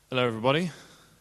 Hello, everybody.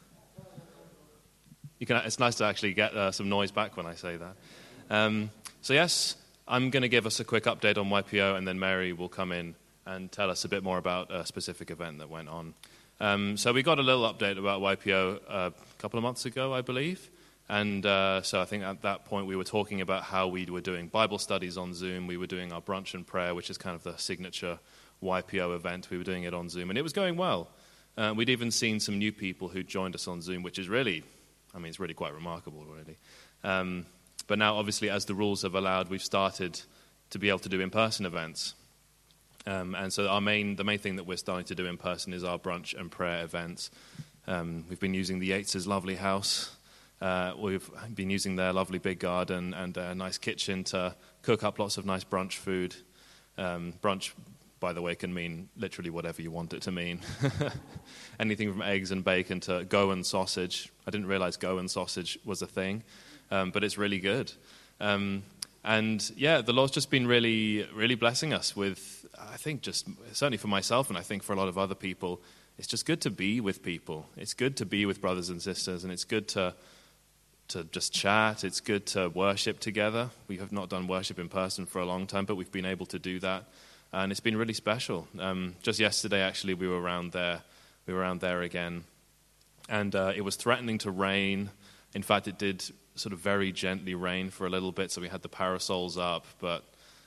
It's nice to actually get some noise back when I say that. Yes, I'm going to give us a quick update on YPO, and then Mary will come in and tell us a bit more about a specific event that went on. So we got a little update about YPO a couple of months ago, I believe. And so I think at that point we were talking about how we were doing Bible studies on Zoom. We were doing our brunch and prayer, which is kind of the signature YPO event. We were doing it on Zoom, and it was going well. We'd even seen some new people who joined us on Zoom, which is really, it's really quite remarkable, really. But now, obviously, as the rules have allowed, we've started to be able to do in-person events. And so the main thing that we're starting to do in person is our brunch and prayer events. We've been using the Yates' lovely house. We've been using their lovely big garden and their nice kitchen to cook up lots of nice brunch food. Brunch, by the way, can mean literally whatever you want it to mean. Anything from eggs and bacon to Goan sausage. I didn't realize Goan sausage was a thing, but it's really good. And the Lord's just been really, really blessing us with, I think just, certainly for myself and I think for a lot of other people, it's just good to be with people. It's good to be with brothers and sisters, and it's good to just chat. It's good to worship together. We have not done worship in person for a long time, but we've been able to do that. And it's been really special. Just yesterday, actually, we were around there. We were around there again. And it was threatening to rain. In fact, it did sort of very gently rain for a little bit, so we had the parasols up. But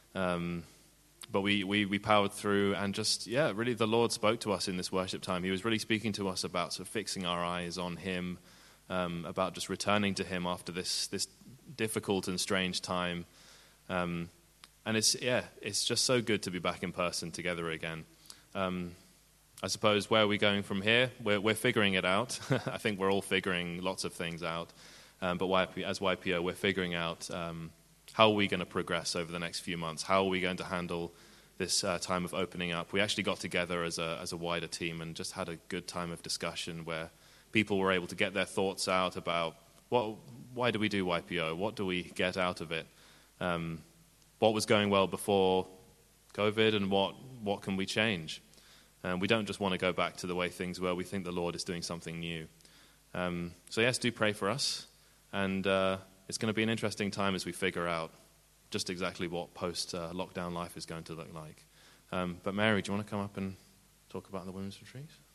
we powered through, and just, really the Lord spoke to us in this worship time. He was really speaking to us about sort of fixing our eyes on Him, about just returning to Him after this difficult and strange time. And it's just so good to be back in person together again. I suppose, where are we going from here? We're figuring it out. I think we're all figuring lots of things out. But as YPO, we're figuring out how are we going to progress over the next few months? How are we going to handle this time of opening up? We actually got together as a wider team and just had a good time of discussion where people were able to get their thoughts out about why do we do YPO? What do we get out of it? What was going well before COVID, and what can we change? We don't just want to go back to the way things were. We think the Lord is doing something new. Yes, do pray for us. And it's going to be an interesting time as we figure out just exactly what post-lockdown life is going to look like. But Mary, do you want to come up and talk about the women's retreat?